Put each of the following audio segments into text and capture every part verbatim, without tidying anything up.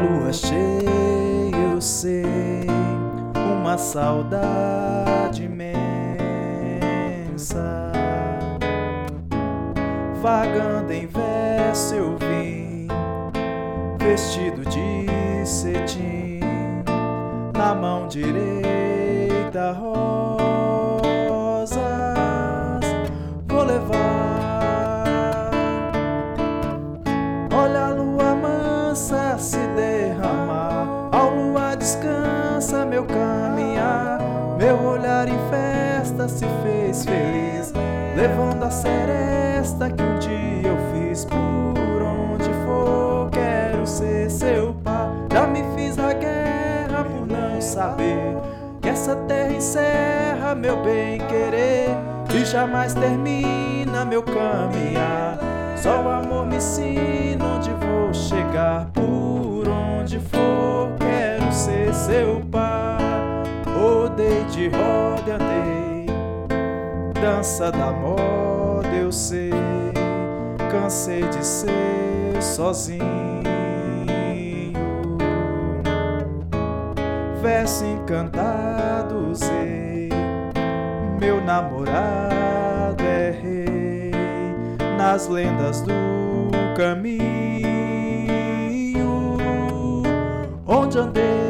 lua cheia eu sei, uma saudade imensa. Vagando em verso eu vim, vestido de cetim, na mão direita rosas vou levar. Olha a lua mansa se derramar, ao luar descansa meu caminhar. Meu olhar em festa se fez feliz, levando a seresta que um dia eu fiz. Por onde for quero ser seu par. Já me fiz a guerra por não saber que essa terra encerra meu bem querer e jamais termina meu caminhar. Só o amor me ensina onde vou chegar. Por onde for quero ser seu par. Rodei de roda, andei, dança da moda eu sei, cansei de ser sozinho. Verso encantado usei, meu namorado é rei, nas lendas do caminho onde andei.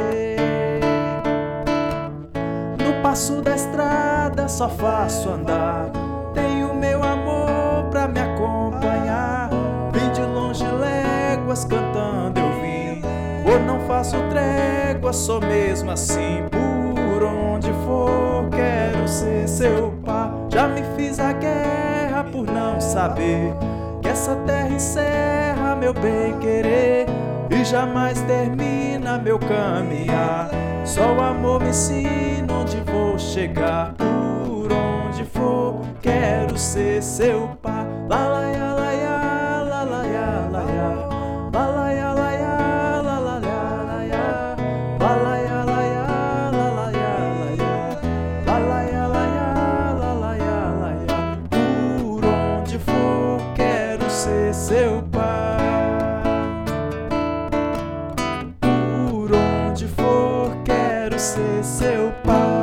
No passo da estrada só faço andar, tenho meu amor pra me acompanhar. Vim de longe léguas cantando eu vim, ou não faço trégua, sou mesmo assim. Por onde for quero ser seu par. Já me fiz a guerra por não saber que essa terra encerra meu bem querer e jamais termina meu caminhar. Só o amor me ensina onde vou chegar. Por onde for quero ser seu par. La la ya la ya, la la ya la ya, la la ya la ya, la la ya la ya, la la ya la ya, la la ya la ya, la la ya la ya, la la ya la ya. Por onde for quero ser seu par. Por onde for quero ser seu par.